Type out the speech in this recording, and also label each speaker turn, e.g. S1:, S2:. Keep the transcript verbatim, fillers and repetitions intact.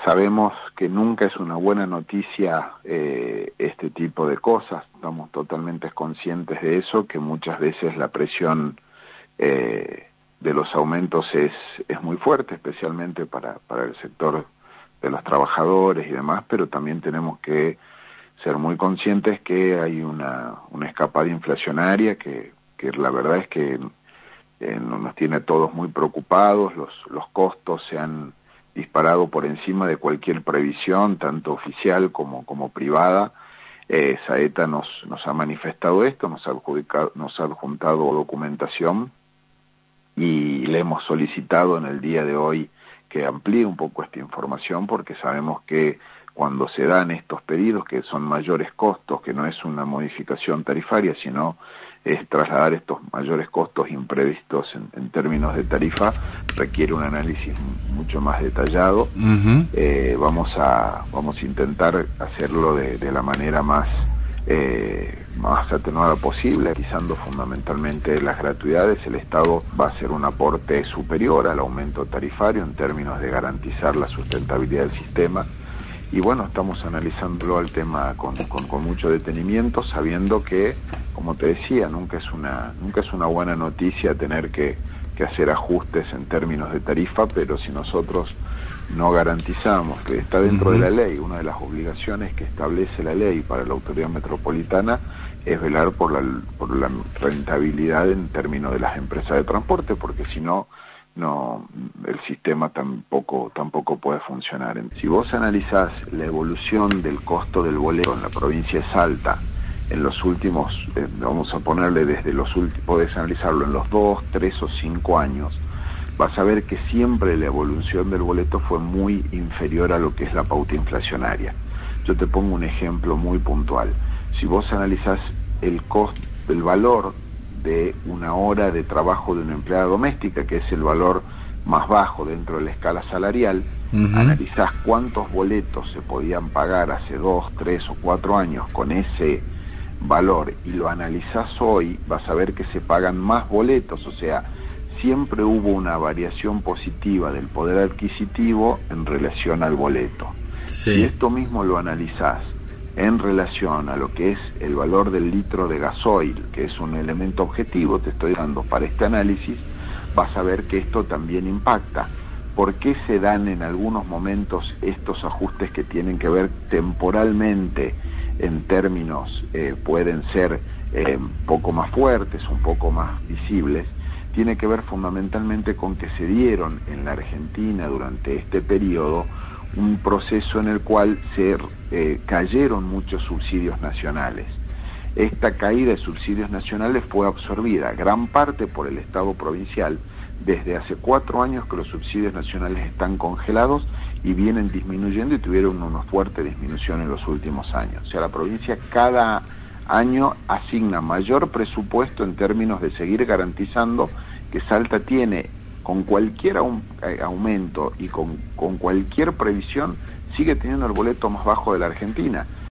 S1: Sabemos que nunca es una buena noticia eh, este tipo de cosas, estamos totalmente conscientes de eso, que muchas veces la presión eh, de los aumentos es, es muy fuerte, especialmente para, para el sector de los trabajadores y demás, pero también tenemos que ser muy conscientes que hay una, una escapada inflacionaria que, que la verdad es que eh, nos tiene a todos muy preocupados, los, los costos se han disparado por encima de cualquier previsión, tanto oficial como, como privada. Eh, Saeta nos, nos ha manifestado esto, nos ha, adjudicado, nos ha adjuntado documentación y le hemos solicitado en el día de hoy que amplíe un poco esta información, porque sabemos que cuando se dan estos pedidos, que son mayores costos, que no es una modificación tarifaria, sino es trasladar estos mayores costos imprevistos en, en términos de tarifa, requiere un análisis mucho más detallado. Uh-huh. eh, vamos a vamos a intentar hacerlo de, de la manera más eh, más atenuada posible, utilizando fundamentalmente las gratuidades. El Estado va a hacer un aporte superior al aumento tarifario en términos de garantizar la sustentabilidad del sistema. Y bueno, estamos analizándolo al tema con, con, con mucho detenimiento, sabiendo que, como te decía, nunca es una nunca es una buena noticia tener que, que hacer ajustes en términos de tarifa, pero si nosotros no garantizamos, que está dentro uh-huh. de la ley, una de las obligaciones que establece la ley para la autoridad metropolitana es velar por la, por la rentabilidad en términos de las empresas de transporte, porque si no, no el sistema tampoco tampoco puede funcionar. Si vos analizás la evolución del costo del boleto en la provincia de Salta en los últimos, eh, vamos a ponerle desde los últimos, podés analizarlo en los dos, tres o cinco años, vas a ver que siempre la evolución del boleto fue muy inferior a lo que es la pauta inflacionaria. Yo te pongo un ejemplo muy puntual. Si vos analizás el costo, el valor de una hora de trabajo de una empleada doméstica, que es el valor más bajo dentro de la escala salarial, uh-huh. analizás cuántos boletos se podían pagar hace dos, tres o cuatro años con ese valor y lo analizás hoy, vas a ver que se pagan más boletos, o sea, siempre hubo una variación positiva del poder adquisitivo en relación al boleto. Sí. Si esto mismo lo analizás en relación a lo que es el valor del litro de gasoil, que es un elemento objetivo, te estoy dando para este análisis, vas a ver que esto también impacta. ¿Por qué se dan en algunos momentos estos ajustes que tienen que ver temporalmente en términos, eh, pueden ser eh, un poco más fuertes, un poco más visibles? Tiene que ver fundamentalmente con que se dieron en la Argentina durante este periodo un proceso en el cual se eh, cayeron muchos subsidios nacionales. Esta caída de subsidios nacionales fue absorbida gran parte por el Estado provincial. Desde hace cuatro años que los subsidios nacionales están congelados y vienen disminuyendo y tuvieron una fuerte disminución en los últimos años. O sea, la provincia cada año asigna mayor presupuesto en términos de seguir garantizando que Salta tiene, con cualquier aumento y con, con cualquier previsión, sigue teniendo el boleto más bajo de la Argentina.